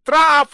Tra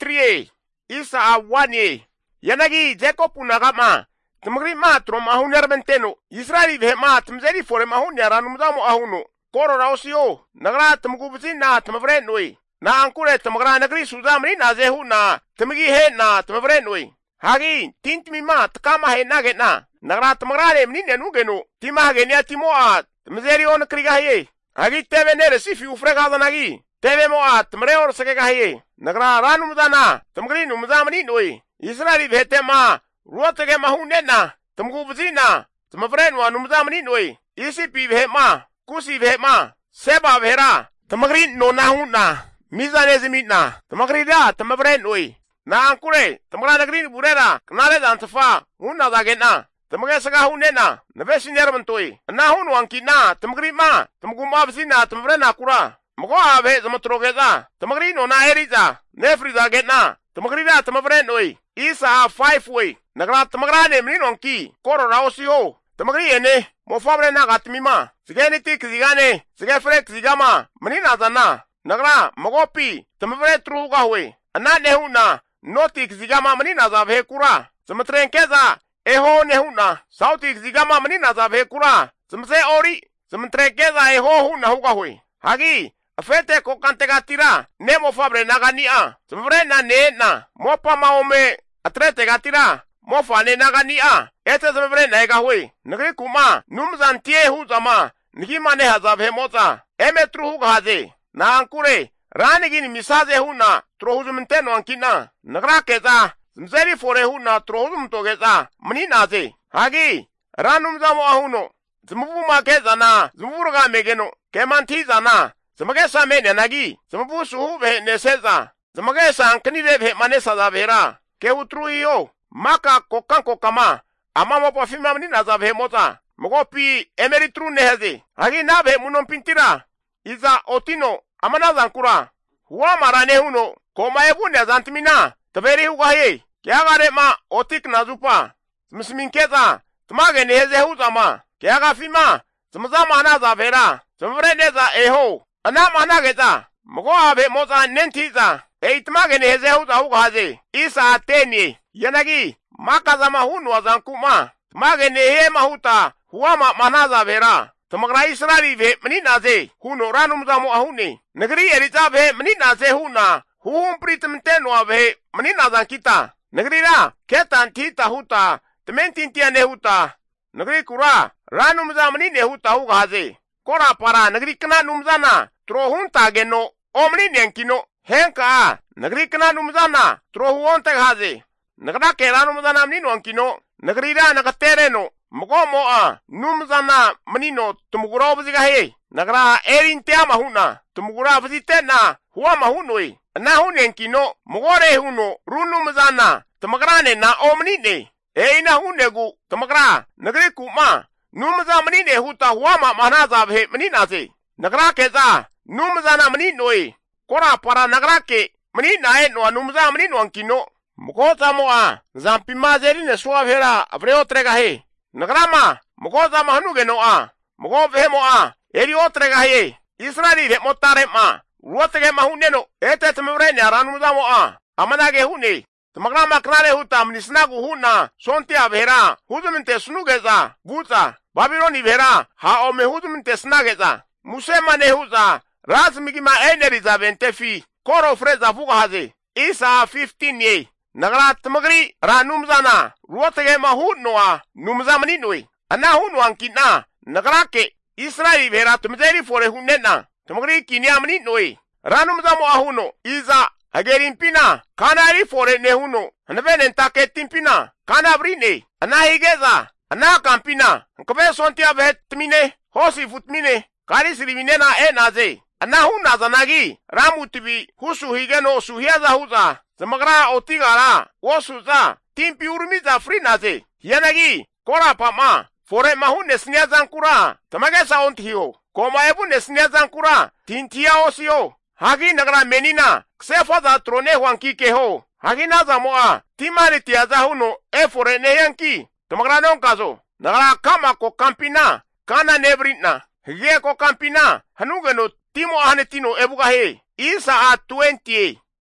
43 isa a 1 yanagi Jacob unagama tumgri ma tro mahuner benteno Israeli ve ma tumzeri fore mahunya ranumzamo ahuno koro rausio nagra tumgubzin na tumvre noi na ankure tumgra nagri suzamri na zehu na tumgi he na tumvre noi hagi tintmi ma tkama he nage na nagra tumgra le mnine nugeno tima ge nya timoa tumzeri on kriga he hagi teve nere sifi ufrega nagi teve moa tumre or sege he nagra ranumzana tumgri numzamni noi Israeli vete ma ruotege mahune na tumgubzina tumvre no numzamni noi isi pi ve ma kusi ve ma seba vera tumgri no na huna mizane zimina tumgri da tumvre noi na ankure tumgra nagri burera knale dantfa huna dagena tumge saga hunena nabesiner bantoi na hunu ankina tumgri ma tumguma bzina tumvre na kura mgo ave zamatrogeza tumgri no na eriza nefri dagena tumgri da tumvre noi isa 5 way nagra tumgra ne mni nonki koro raosio tumgri ene mo fabre na gatmima sigeni tik zigane sige frek zigama mni na zana nagra mogopi tumvre truga we ana nehuna notik zigama mni na zabe kura zmatrenkeza eho nehuna sautik zigama mni na zabe kura zmse ori zmatrenkeza eho huna huga we hagi afete ko kantega tira nemo fabre nagania zmvre na ne na mopa maome atrete gatira mofa ne nagania ete zmvre na ega we nagri kuma numzantie huzama nikima ne hazabe moza emetru hugaze na ankure ranigin misaze huna trohuzumteno ankina nagra keza zmzeri fore huna trohuzum togeza mni naze hagi ranumzamo ahuno zmuvuma keza na zmvuruga megeno kemantiza na zmagesa mene nagi zmvu suhu ve neseza zmagesa ankni ve manesa za vera ke utruio maka kokan kokama amamo pofima mni naza ve mota mogopi emeritru neheze hagi na ve munon pintira iza otino amana zankura huwa marane huno koma ebune zantimina taveri hugaye kiagare ma otik nazupa smsminkeza tmage neheze huzama kiaga fima tmzama na za vera tmvreneza eho ana mana geta mgo abe moza nentiza eitmage neheze hugaze isa ateni yanagi makazama hunu azankuma tmage nehe mahuta huwa mana za vera tamagra Israeli ve mni naze huno ranumzamo ahune nagri eriza ve mni naze huna hum pritemteno ave mni nazan kita nagri ra ketan tita huta tementintia ne huta nagri kura ranumza mni ne huta hugaze kora para nagri kana numzana trohunta geno omni nenkino henka nagri kana numzana trohuonta gaze nagra ke ranumzana mni nonkino nagri ra nagatereno mgomo a numzana manino tumugura bziga he nagra erintea mahuna tumugura bzitena huwa mahunoi na hunenkino mugore huno runumzana tumagrane na omnine eina hunegu tumagra nagre kuma numza manine huta huwa manaza bhe manina se nagra keza numzana maninoi kora para nagra ke manina e no numza manino ankino mugota moa zampima zerine suavera avreo trega he nagrama mogoza mahanuge noa mogo vemoa eri otrega ye Israeli ve motare ma ruotege mahuneno ete tmvrene aranumza moa amanage hune tmagrama knare huta mnisnagu huna sonti avera huzuminte snugeza guza Babiloni vera ha ome huzuminte snageza musema ne huza razmigima eneriza ventefi koro freza fuga haze Isa 15 ye nagra tmagri ranumzana ruotege mahunnoa numzamani noi ana hunu ankina nagra ke Israeli vera tumzeri fore hunena tmagri kinyamni noi ranumzamo ahuno iza agerimpina kanari fore ne huno anvenen taketimpina kanabrine ana higeza ana kampina nkobe sontia vetmine hosi futmine kari sirivinena enaze ana huna zanagi ramutibi husu higeno suhiaza huza zamagra otigara wosuza timpi urmiza frinaze yanagi kora pama fore mahune sniazankura tamagesa onthiyo koma ebune sniazankura tintia osio hagi nagra menina ksefaza trone wankike ho hagi nazamoa timari tiaza huno fore neyanki tamagra nonkazo nagra kama ko kampina kana nebrina hige ko kampina hanugeno timo ahnetino ebuga he Isa a 20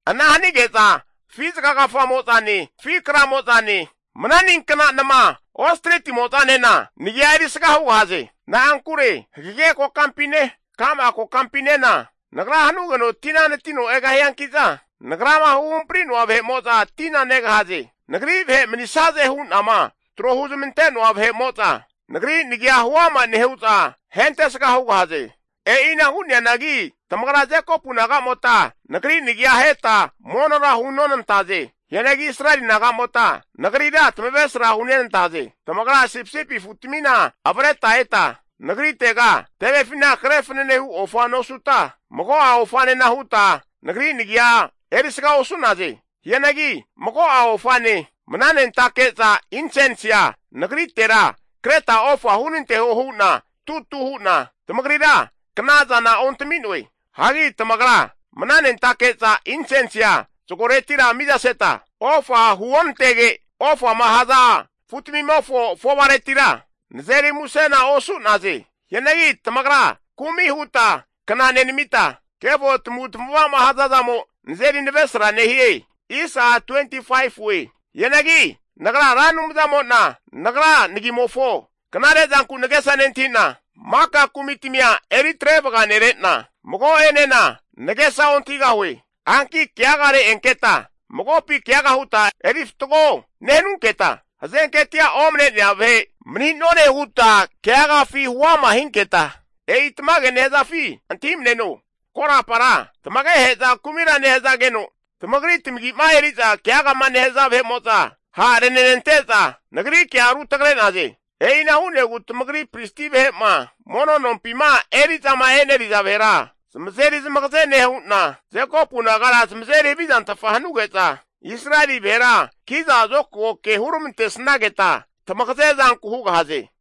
anahani geza fizika ka fa motani fikra motani mananin kana nama ostreti motane na nigari saka hu haze na ankure hige ko kampine kama ko kampine na nagra hanu gano tina ne tino ega yankiza nagra ma hu prino ave mota tina nega haze nagri ve minisaze hu nama trohuzu menteno ave mota nagri nigia huwa ma neheuta hente saka hu haze e ina hunya nagi tamagra je ko punaga mota nagri nigia heta monora hunonan taze yanagi Israeli naga mota nagri da tmebesra hunen taze tamagra sipsipi futmina abreta eta nagri tega tebe fina krefne nehu ofano suta mogo a ofane na huta nagri nigia eriska osunaze yanagi mogo a ofane mananen takeza incensia nagri tera kreta ofa huninte huna tutu huna tamagri da knaza na ontminwe hagi tamagra mananen takeza incensia sokoretira midaseta ofa huontege ofa mahaza futmi mofo fowaretira nzeri musena osu naze yanagi tamagra kumi huta kananen mita kevo tmutmwa mahazazamo nzeri nevesra nehie isa 25 we yanagi nagra ranum zamona nagra nigimofo kanare zanku negesanentina maka kumitimia eritreva neretna mogo enena negesa ontiga we anki kiagare enketa mogo pi kiaga huta eriftogo nenun keta hazenketia omne nyave mninone huta kiaga fi huama hinketa eitmage neza fi antim neno kora para tmage heza kumira neza geno tmagri timgi maeriza kiaga maneza ve mota ha renenteza nagri kiaru tagre naze eina hune gutmagri pristive ma mono non pima eriza ma eneriza vera smzeri zmagzene huna zeko punagara smzeri bizanta fahanugeta Israeli vera kiza zoko ke hurumte snageta tmagzezan kuhuga haze